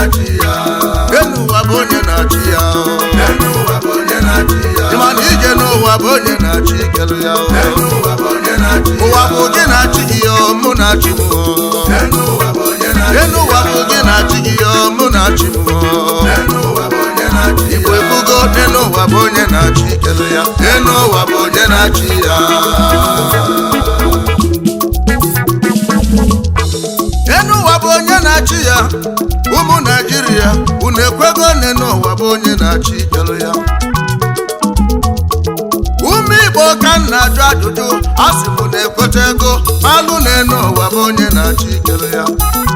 na-achị ya enu ụwa bụ onye na-achị ya enu ụwa bụ onye na-achị ya ịma na ije n'ụwa bụ onye na-achị ikelu ya enu ụwa bụ onye na-achị ya ụwa bụ gị na-achị gị ya mụ na-achị m enu ụwa bụ onye na-achị enu ụwa bụ gị na-achị gị ya mụ na-achị m enu ụwa bụ onye na-achị igbo ebugo enu ụwa bụ onye na-achị ikelu ya enu ụwa bụ onye na-achị ya enu ụwa bụ onye na-achị ya ụmụ Naịjirịa unu ekwego n'enu ụwa bụ onye na-achị ikelu ya ụmụ Igbo ka m na-ajụ ajụjụ asị m na-ekweta ego alụ n'enu ụwa bụ onye na-achị ikelu ya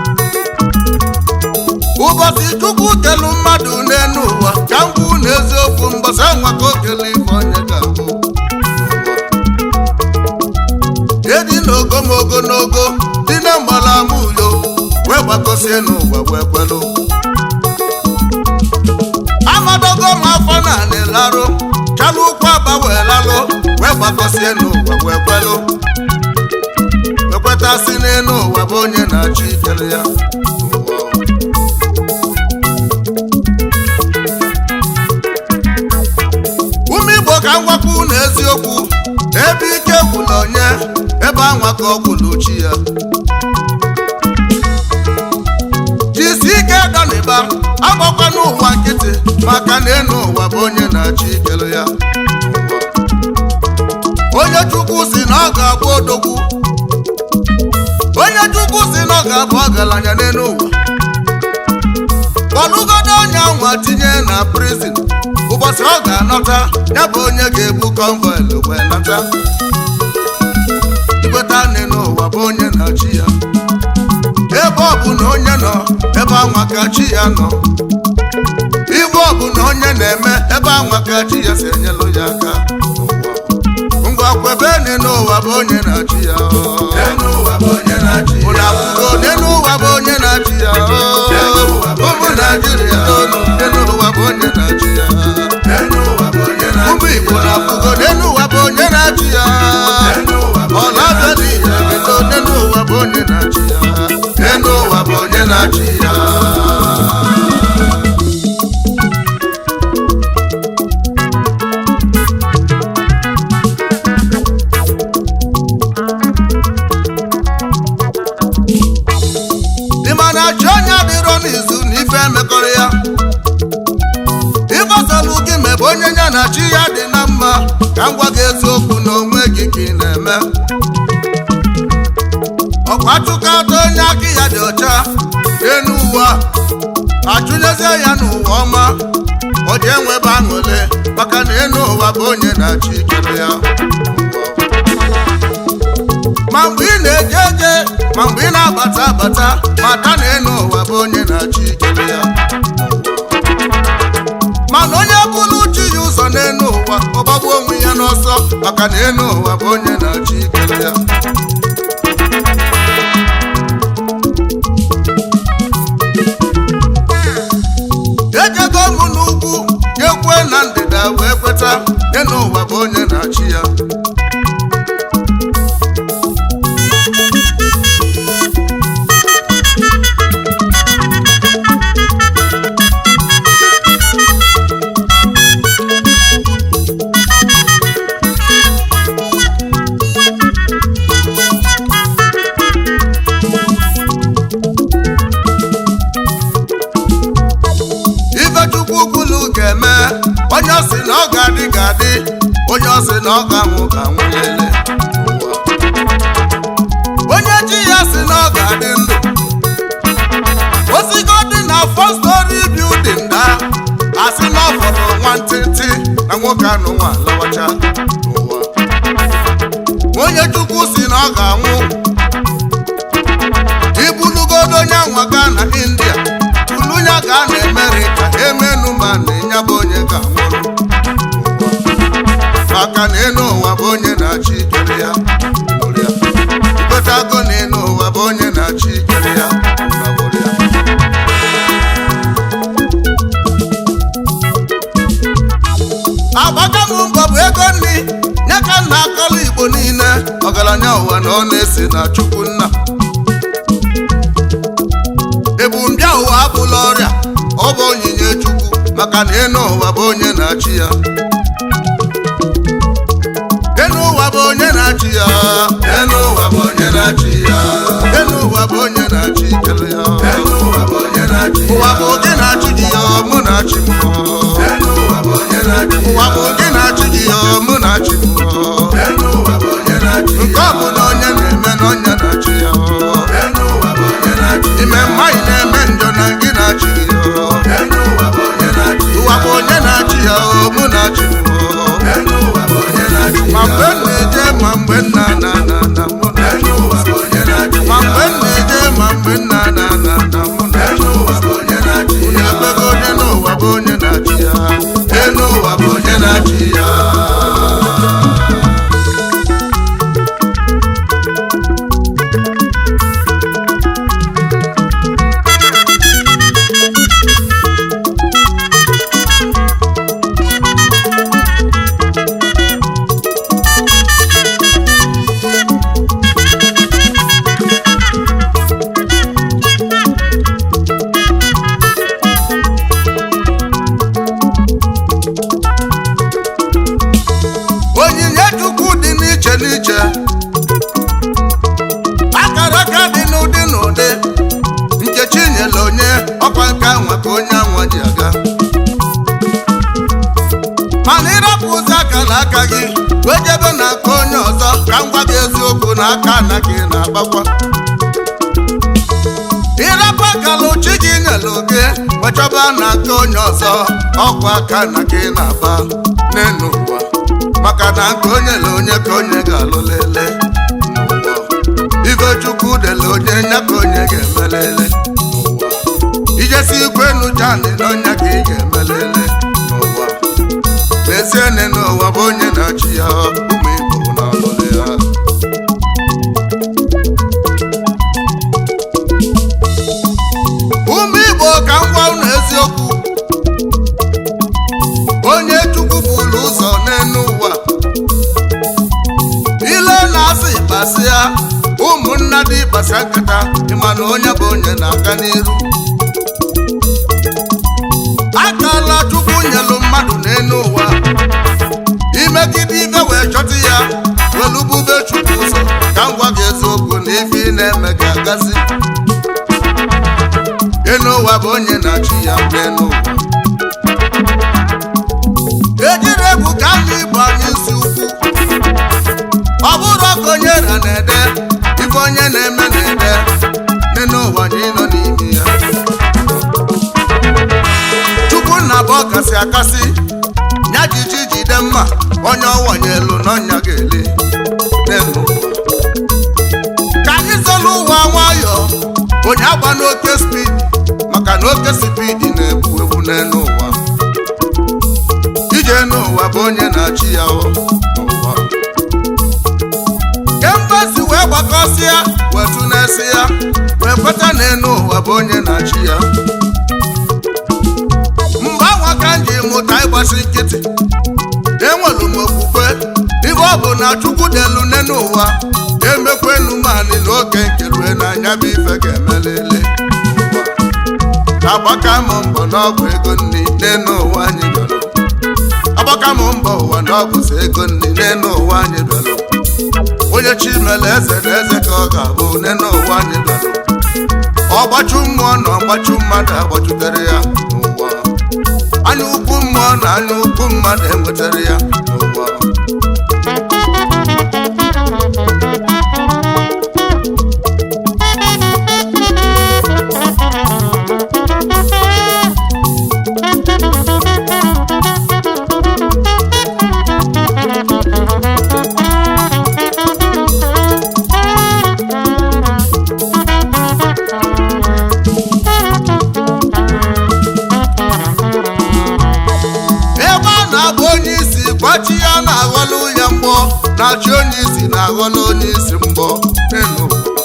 ụbọchị Chukwu kelu mmadụ n'enu ụwa ka m kwuo n'eziokwu mbọsị nwa ka o kele ife onye ga-abụ edi n'ogomogo n'ogo dị na mgbala ama uyo wee gbakosie n'ụwa wee kwelu amadogo m afọ na anịlarụ chalụ ụkwụ aba wee lalụ wee gbakosie n'ụwa wee kwelu ekwetasị n'enu ụwa bụ onye na-achị ikele ya ụmụ Igbo ka m gwakwu n'eziokwu ebe ike gwụla onye ebe anwa ka ọ gwụla chi ya jisi ike dọnịba agbakwa n'ụwa nkịtị maka na enu ụwa bụ onye na-achị ikelu ya onye Chukwu si na ọ ga-abụ odogwu onye Chukwu si na ọ ga-abụ ọgaranya n'enu ụwa kpọlụgodo onye anwa tinye na prison ụbọchị ọ ga-anọta ya bụ onye ga-ebu konvoil wee nata ikweta n'enu ụwa bụ onye na-achị ya ebe ọ bụ na onye nọ ebe anwa ka chi ya nọ ibe ọ bụ na onye na-eme ebe anwa ka chi ya si enyelụ ya aka ngwa kwebe n'ụwa bụ onye na-achị ya enu ụwa bụ onye na-achị ya ụna kwugo n'ụwa bụ onye na-achị ya ụmụ Naịjirịa n'olu n'ụwa bụ onye na-achị ya enu ụwa bụ onye na-achị ụmụ Igbo na-akwugo n'ụwa bụ onye na-achị ya ọlabịa dị ihe bido n'ụwa bụ onye na-achị ya enu ụwa bụ onye na-achị ya ịma na chi onye adịrọ n'izu na ife emekọrọ ya ịgbasalụ gị mebe onye ya na chi ya dị na mma ka m gwa gị eziokwu na onwe gị ka ị na-eme ọkwa chụkata onye aka ya dị ọcha n'enu ụwa achụnyezie ya n'ụwa ọma ọ dị enwebe aṅụle maka na enu ụwa bụ onye na-achị ikele ya ma mgbe ị na-eje eje ma mgbe ị na-abata abata mata na enu ụwa bụ onye na-achị ikele ya mana onye bụrụ chi ya ụzọ n'enu ụwa ọ gbagbuo onwe ya n'ọsọ maka na enu ụwa bụ onye na-achị ikele ya ejego m n'ugwu ekwe na ndịda wee kweta enu ụwa bụ onye na-achị ya onye ọ sị na ọ ga-adị ga-adị onye ọ sị na ọ ga-anwụ ga-anwụ lele onye chi ya sị na ọ ga-adị ndụ osigo dị na 4 story building da asị na ọ fọrọ nwantịntị na nwoke anụ nwa lawacha ụwa onye Chukwu si na ọ ga-anwụ ibulugodo onye anwa gaa na India ulunya gaa na America emenu ma na ịnya bụ onye ga-anwụrụ maka na enu ụwa bụ onye na-achị ikele ya ikwetago na enu ụwa bụ onye na-achị ikele ya agbaka m mbọ bụ ego nri nye ka nna akọlụ Igbo niile ọgaranya ụwa na ọ na-esi na Chukwu nna ebumbịa ụwa abụla ọrịa ọ bụ onyinye Chukwu maka na enu ụwa bụ onye na-achị ya enu ụwa bụ onye na-achị ya enu ụwa bụ onye na-achị ya enu ụwa bụ onye na-achị ikele ya enu ụwa bụ onye na-achị ya ụwa bụ gị na-achị gị ya mụ na-achị m enu ụwa bụ onye na-achị ya ụwa bụ gị na-achị gị ya mụ na-achị m enu ụwa bụ onye na-achị ya nke ọ bụ na onye na-eme na onye na-achị ya enu ụwa bụ onye na-achị ya ime mmanyị na-eme njọ na gị na-achị gị ya enu ụwa bụ onye na-achị ya ụwa bụ onye na-achị ya mụ na-achị m enu ụwa bụ onye na-achị ma ya mgbe m na-eje ma mgbe m na mụ na enu ụwa bụ onye na-achị ma ya mgbe m na-eje ma mgbe m na mụ na enu ụwa bụ onye na-achị onye ya ekpego onye n'ụwa bụ onye na-achị ya enu ụwa bụ onye na-achị ya onyinye Chukwu dị n'iche n'iche akara aka dị n'ụdị n'ụdị nke chi nyere onye ọkwa nke anwa ka onye anwa ji aga mana ịrapụ ụzọ akara aka gị wee jebe na aka onye ọzọ ka m gwa gị eziokwu na aka na ka ị na-agbakwa ịrapụ akara chi gị nyere gị wee chọba na aka onye ọzọ ọkwa aka na ka ị na-agba n'elu ụwa maka na nke onye le onye ka onye ga-alụ lele n'ụwa ife Chukwu dele onye nya ka onye ga-emelele n'ụwa ijesi ikwe nụjani na onye ka ị ga-emelele n'ụwa n'ezie ne n'ụwa bụ onye na-achị ya ụmụ Igbo na-alụle ya ụmụ Igbo ka m gwa unu eziokwu onye Chukwu bụrụ ụzọ n'elu ụwa ile na-asị ịkpasịa ụmụnna dị ịkpasịa nkata ịma na onye bụ onye na-aga n'iru akala Chukwu nyelu mmadụ n'elu ụwa imegide ibe wee chọta ya welubube Chukwu ụzọ ka m gwa gị eziokwu na ife ị na-eme ga-agazi elu ụwa bụ onye na-achị ya n'elu ụwa ejiri egwu ka ndị Igbo anyị isi ukwu ọ bụrụ ọka onye ra na-ede ife onye na-eme na-ede dị n'ụwa anyị nọ n'ime ya Chukwu nna bụ ọkasị akasị nya jiji jide mma onye ọwanyelu n'ọnya ga-ele n'elu ụwa ka anyị zọlụ ụwa nwayọọ onye agba n'oke spid maka na oke spid na-egbu egbu n'elu ụwa ije n'ụwa bụ onye na-achị ya n'ụwa kemgbe wee gbakọsịa wetu na-esi ya wee kweta na enu ụwa bụ onye na-achị ya mgbe anwa ka m ji mụta ịgbasi nkịtị enwelu m okwukwe ife ọ bụ na Chukwu delu n'enu ụwa emekwa enu mali n'oge nkerue n'anya bụ ife ga-emelele ụwa agbaka m mbọ n'ọgwụ ego nni n'enu ụwa anyị bịara agbaka m mbọ ụwa na ọ bụzi ego nni n'enu ụwa anyị bịara onye chi mere eze na eze ka ọ ga-abụ n'enu ụwa anyị bịara ọgbachu mmụọ na ọgbachu mmadụ agbachutere ya n'ụwa anya ukwu mmụọ na anya ukwu mmadụ enwetere ya n'ụwa chi ya na-aghọlụ ya mgbọ na chi onye isi na-aghọlụ onye isi mgbọ n'elu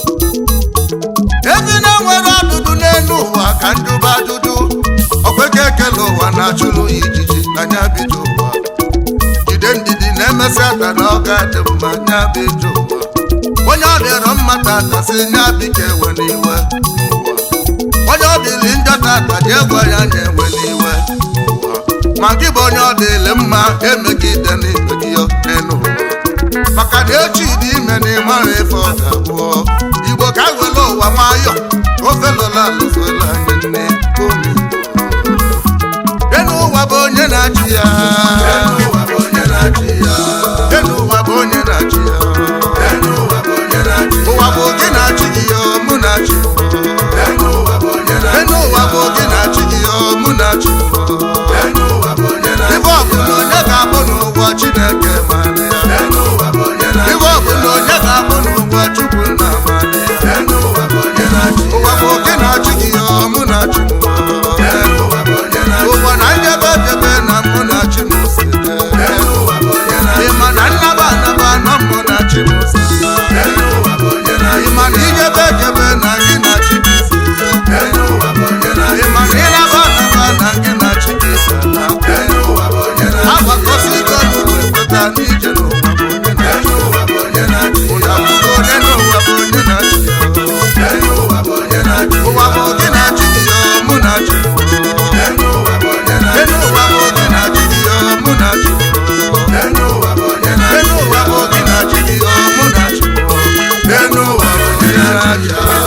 ezi na-enwere ọdụdụ n'elu ụwa ka njụba ajụjụ okweke ekele ụwa na-achụrụ ya ijiji na nya bido ụwa jide ndidi na-emesi ata na ọ ga-adị mma nya bido ụwa onye ọ dịrọ mma tata si nya bike ewe n'iwe n'ụwa onye ọ dịrị njọ tata ji egwe ya na-enwe n'iwe ma gị bụ onye ọ dịrị mma emegide n'ibe gị n'elu maka na echi dị ime na ịmara efe ọ ga-abụọ Igbo ka were ụwa nwayọ ofe lọla alụsola anyị nne omi enu ụwa bụ onye na-achị ya enu ụwa bụ onye na-achị ya enu ụwa bụ onye na-achị ya enu ụwa bụ onye na-achị ya ụwa bụ gị na-achị gị ya mụ na-achị enu ụwa bụ onye na-achị enu ụwa bụ gị na-achị gị ya mụ na-achị enu ụwa bụ onye na-achị ebe ọ bụ na onye ga-abụ n'ụwa Chineke mara ya enu ụwa bụ onye na-achị ebe ọ bụ na onye ga-abụ n'ụwa Chukwu na amara ya enu ụwa bụ onye na-achị ụwa bụ gị na-achị gị ya mụ na-achị enu ụwa bụ onye na-achị ụwa na njebe jebe na mụ na-achị m enu ụwa bụ onye na-achị ịma na nnaba anaba nọ mụ na-achị m enu ụwa bụ onye na-achị ịma na ijebe ejebe na gị na-achị gị enu ụwa bụ onye na-achị ịma na ịnaba anaba na gị na-achị gị enu ụwa bụ onye na-achị agbakọsigo n'ụwa ekweta n'ije n'ụwa bụ onye na-achị enu ụwa bụ onye na-achị ụwa bụ onye n'ụwa bụ onye na-achị enu ụwa bụ onye na-achị ụwa bụ gị na-achị gị ya mụ na-achị enu ụwa bụ onye na-achị enu ụwa bụ gị na-achị gị ya mụ na-achị enu ụwa bụ onye na-achị enu ụwa bụ gị na-achị gị ya mụ na-achị enu ụwa bụ onye na-achị